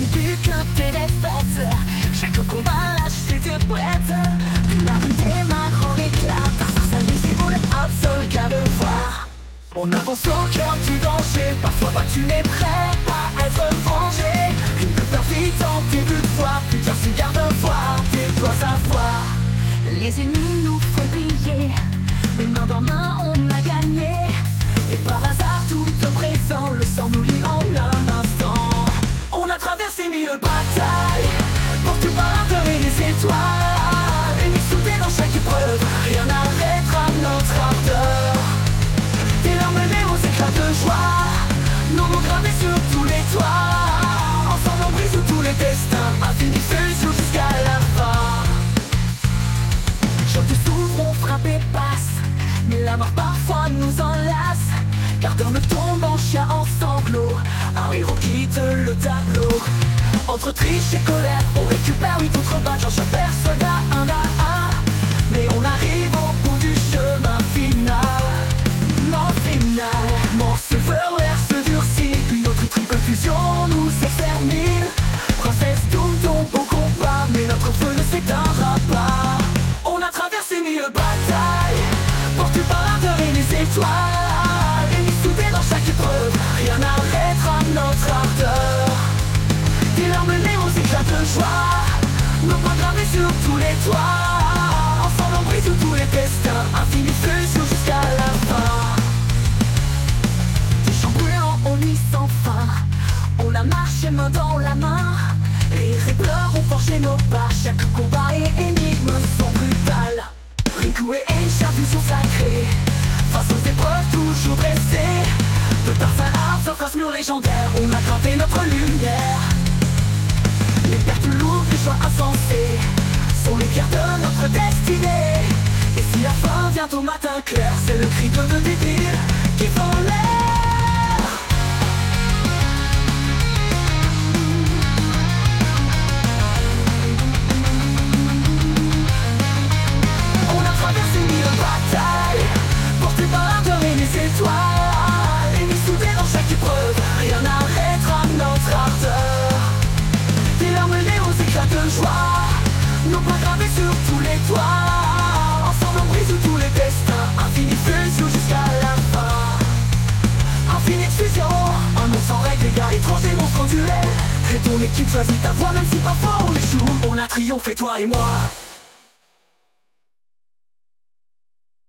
plus que tes défaites. Chaque combat lâche tes yeux prêtes. La rue des mains en éclat. Par sa visible absolue qu'à le voir. On avance au cœur du danger. Parfois battu mais prêt à être vengé. Une peur vite en début de voir. Plusieurs se gardent voir, déploie sa voix. Les ennemis nous font briller. Mais main dans main on a gagné. Et par hasard tout au présent, le sang nous lie en un instant. On a traversé mille batailles, portés par l'ardeur et les étoiles. Unis soudés dans chaque épreuve, rien n'arrêtera notre ardeur. Des larmes et aux éclats de joie, nos mots gravés sur tous les toits. Ensemble on brise tous les destins, infini fusion jusqu'à la fin. Choc s'ouvre, on frappe et passe, mais la mort parfois nous enlace. Car dans le tombe en chien en sanglots, un héros quitte le tableau. Entre triche et colère, on récupère 8 autres badges en chaque persona un à un. Mais on arrive au bout du chemin final. Mort final, mort se veut, l'air se durcit. Une autre triple fusion nous extermine. Princesse Doom tombe au combat, mais notre feu ne s'éteindra pas. On a traversé mille batailles, portés par l'ardeur et les étoiles. Unis soudés dans chaque épreuve, rien n'arrêtera notre ardeur. Des larmes nées aux éclats de joie, nos points gravés sur tous les toits. Ensemble on brise tous les destins, infini fusion jusqu'à la fin. Des champs brûlants aux nuits sans fin, on a marché main dans la main. Les rêveurs ont forgé nos pas, chaque combat et énigme sont brutales. Riku et Aisha fusion sacrée, face aux épreuves toujours dressées. De parfum art, surface mur légendaire, on a grimpé notre lumière. Les pertes lourdes, les choix insensés sont les pierres de notre destinée. Et si la fin vient au matin clair, c'est le cri de deux débiles qui font l'air. On a traversé mille batailles, portés par l'ardeur et les étoiles. Unis soudés dans chaque épreuve, rien n'arrêtera notre ardeur. Des larmes nées aux éclats de joie, nos points gravés sur tous les toits. Ensemble on brise tous les destins, infini fusion jusqu'à la fin. Infinie fusion, un monde sans règles, les gars étrangers, monstres en duel. Et ton équipe choisit ta voix même si parfois on échoue. On a triomphé toi et moi.